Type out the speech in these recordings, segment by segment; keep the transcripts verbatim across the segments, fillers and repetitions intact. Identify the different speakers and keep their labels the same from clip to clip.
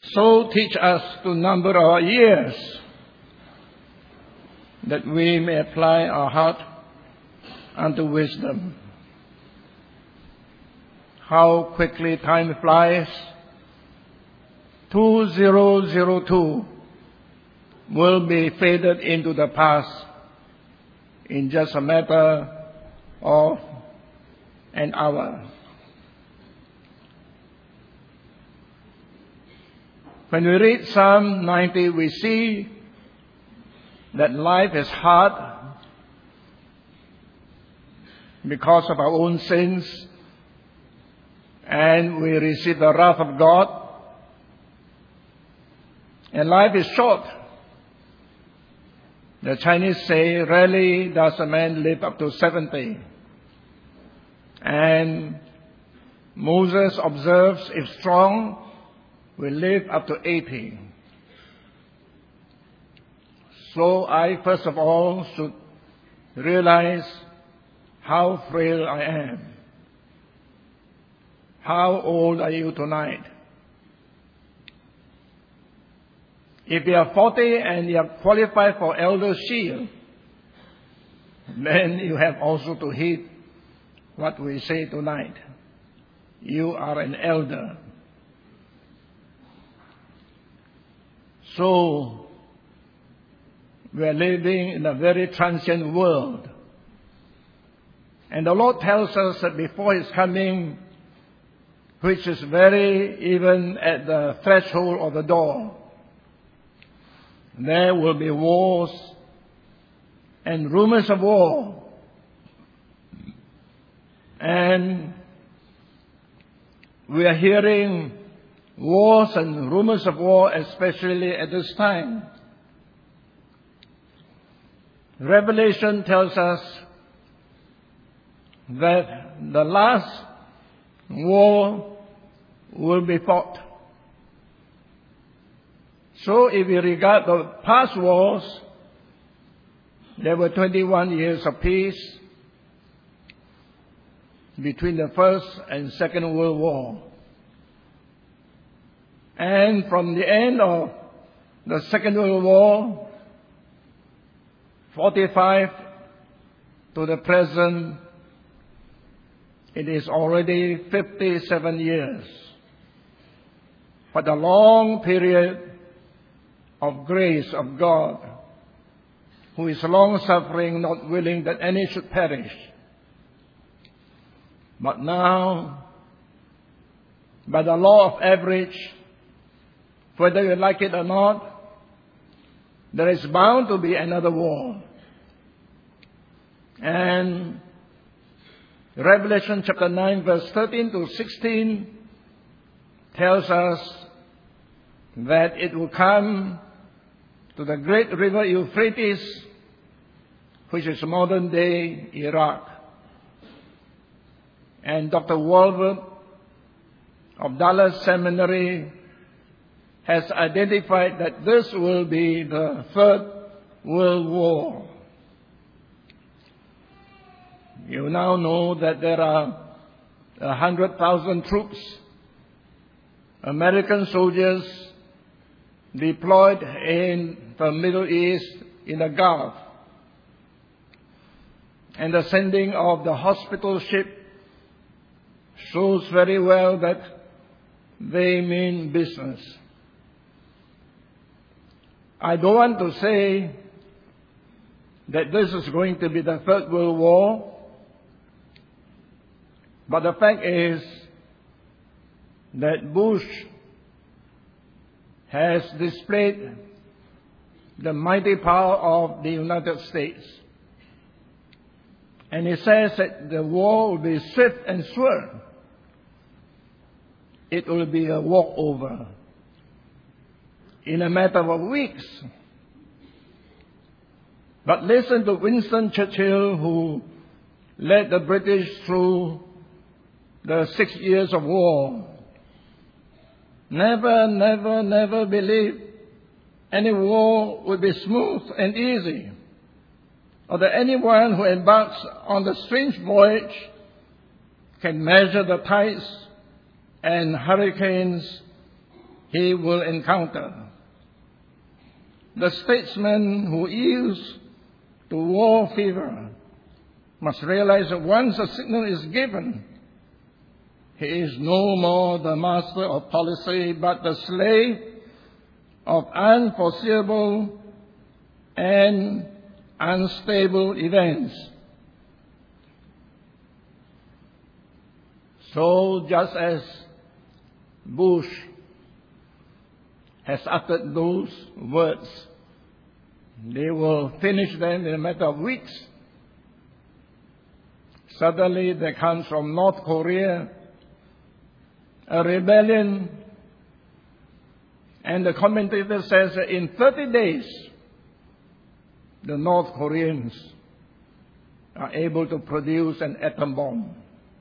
Speaker 1: So teach us to number our years, that we may apply our heart unto wisdom. How quickly time flies. two thousand two will be faded into the past in just a matter of an hour. When we read Psalm ninety, we see that life is hard because of our own sins, and we receive the wrath of God. And life is short. The Chinese say, rarely does a man live up to seventy. And Moses observes, if strong, will live up to eighty. So I, first of all, should realize how frail I am. How old are you tonight? If you are forty and you are qualified for elder shield, then you have also to heed what we say tonight. You are an elder. So, we are living in a very transient world. And the Lord tells us that before His coming, which is very even at the threshold of the door, there will be wars and rumors of war. And we are hearing wars and rumors of war, especially at this time. Revelation tells us that the last war will be fought. So if we regard the past wars, there were twenty-one years of peace between the First and Second World War. And from the end of the Second World War, forty-five to the present, it is already fifty-seven years. But a long period of grace of God, who is long-suffering, not willing that any should perish. But now, by the law of average, whether you like it or not, there is bound to be another war. And Revelation chapter nine, verse thirteen to sixteen tells us that it will come to the great river Euphrates, which is modern day Iraq. And Doctor Walbert of Dallas Seminary has identified that this will be the Third World War. You now know that there are a hundred thousand troops, American soldiers, deployed in the Middle East, in the Gulf. And the sending of the hospital ship shows very well that they mean business. I don't want to say that this is going to be the Third World War, but the fact is that Bush has displayed the mighty power of the United States. And he says that the war will be swift and sure. It will be a walkover in a matter of weeks. But listen to Winston Churchill, who led the British through the six years of war. Never, never, never believe any war would be smooth and easy, or that anyone who embarks on the strange voyage can measure the tides and hurricanes he will encounter. The statesman who yields to war fever must realize that once a signal is given, he is no more the master of policy, but the slave of unforeseeable and unstable events. So just as Bush has uttered those words, they will finish them in a matter of weeks. Suddenly there comes from North Korea a rebellion, and the commentator says that in thirty days, the North Koreans are able to produce an atom bomb.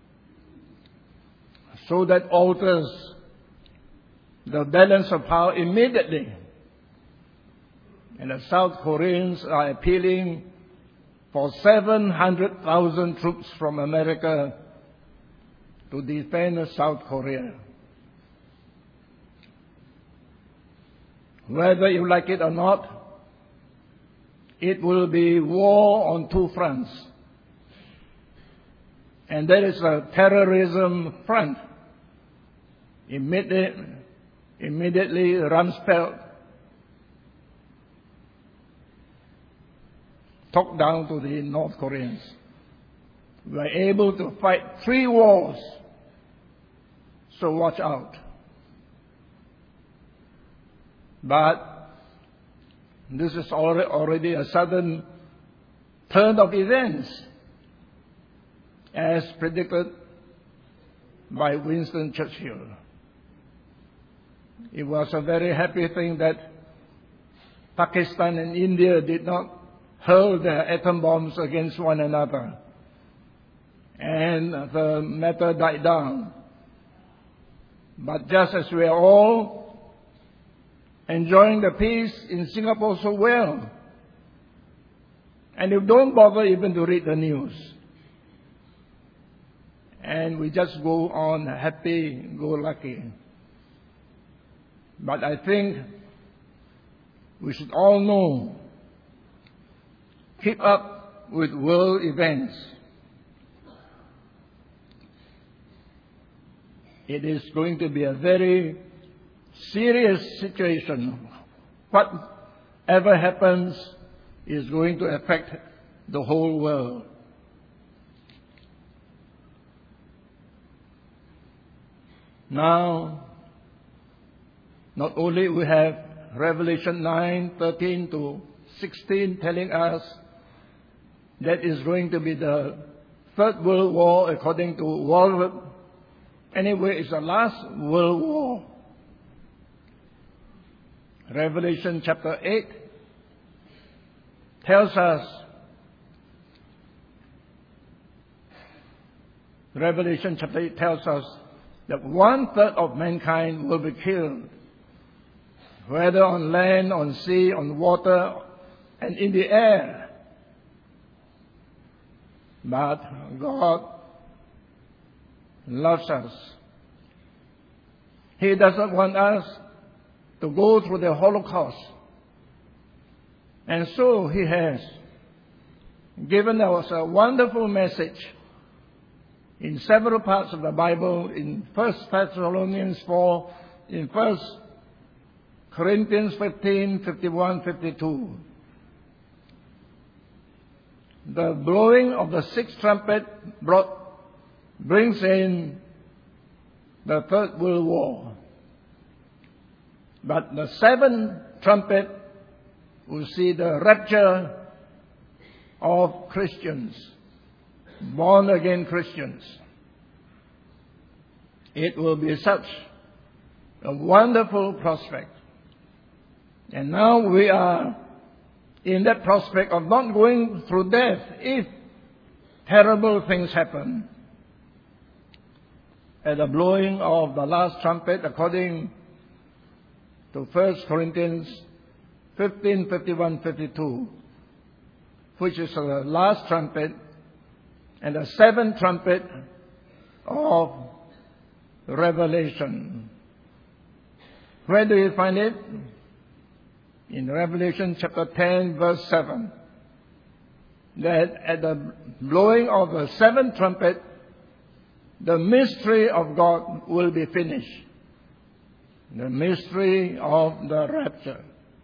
Speaker 1: So that alters the balance of power immediately. And the South Koreans are appealing for seven hundred thousand troops from America to defend South Korea. Whether you like it or not, it will be war on two fronts. And there is a terrorism front. Immediately, immediately Rumsfeld talked down to the North Koreans. We are able to fight three wars, so watch out. But this is already a sudden turn of events, as predicted by Winston Churchill. It was a very happy thing that Pakistan and India did not hurl their atom bombs against one another, and the matter died down. But just as we are all enjoying the peace in Singapore so well, and you don't bother even to read the news, and we just go on happy-go-lucky. But I think we should all know, keep up with world events. It is going to be a very serious situation. Whatever happens is going to affect the whole world. Now, not only we have Revelation nine, thirteen to sixteen telling us that is going to be the Third World War according to Walworth. Anyway, it's the last World War. Revelation chapter eight tells us, Revelation chapter eight tells us that one third of mankind will be killed, whether on land, on sea, on water, and in the air. But God loves us. He doesn't want us to go through the Holocaust. And so He has given us a wonderful message in several parts of the Bible, in First Thessalonians four, in First Corinthians fifteen, fifty-one, fifty-two. The blowing of the sixth trumpet brought, brings in the Third World War. But the seventh trumpet will see the rapture of Christians, born again Christians. It will be such a wonderful prospect. And now we are in that prospect of not going through death if terrible things happen. At the blowing of the last trumpet, according to First Corinthians fifteen, fifty-one, fifty-two, which is the last trumpet, and the seventh trumpet of Revelation. Where do you find it? In Revelation chapter ten, verse seven. That at the blowing of the seventh trumpet, the mystery of God will be finished. The mystery of the rapture.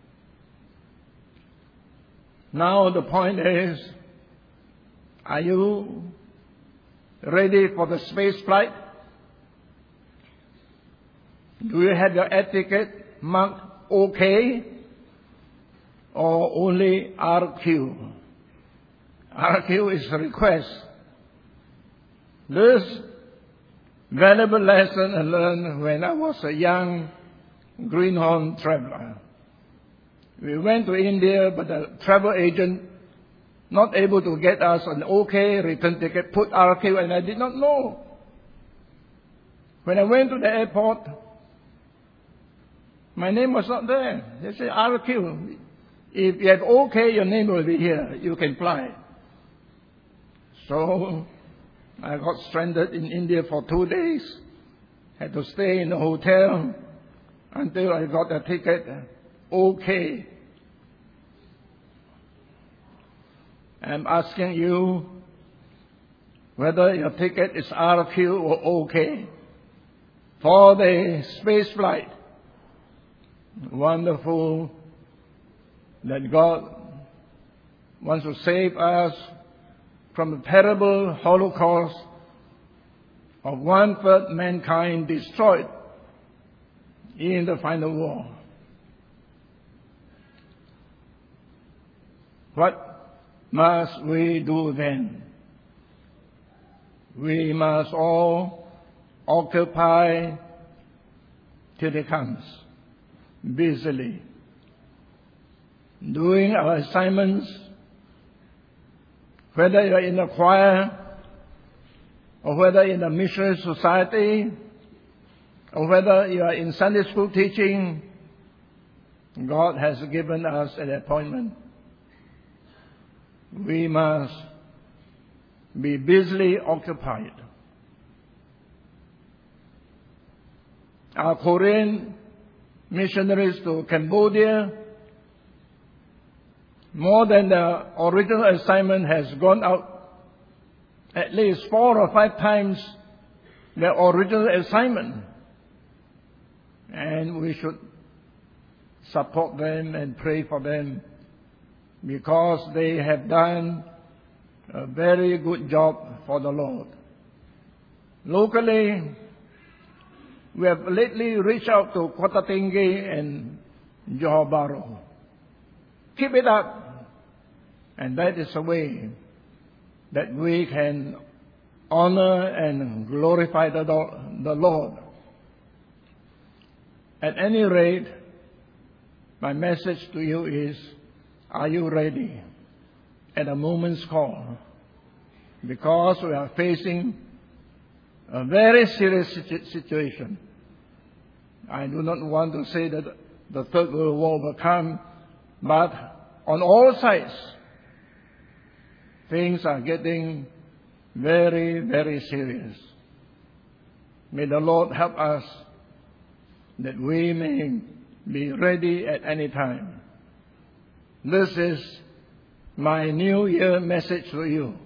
Speaker 1: Now the point is, are you ready for the space flight? Do you have your air ticket marked OK or only R Q? R Q is a request. This valuable lesson I learned when I was a young greenhorn traveler. We went to India, but the travel agent not able to get us an OK return ticket, put R Q, and I did not know. When I went to the airport, my name was not there. They said R Q. If you have OK, your name will be here. You can fly. So I got stranded in India for two days. Had to stay in the hotel until I got a ticket. OK. I'm asking you whether your ticket is R Q or OK for the space flight. Wonderful that God wants to save us from the terrible Holocaust of one-third mankind destroyed in the final war. What must we do then? We must all occupy till it comes, busily, doing our assignments, whether you are in a choir, or whether in a missionary society, or whether you are in Sunday school teaching. God has given us an appointment. We must be busily occupied. Our Korean missionaries to Cambodia, more than the original assignment, has gone out at least four or five times the original assignment. And we should support them and pray for them because they have done a very good job for the Lord. Locally, we have lately reached out to Kota Tinggi and Johor Bahru. Keep it up. And that is a way that we can honor and glorify the, the Lord. At any rate, my message to you is, are you ready at a moment's call? Because we are facing a very serious situation. I do not want to say that the Third World War will come, but on all sides, things are getting very, very serious. May the Lord help us that we may be ready at any time. This is my New Year message to you.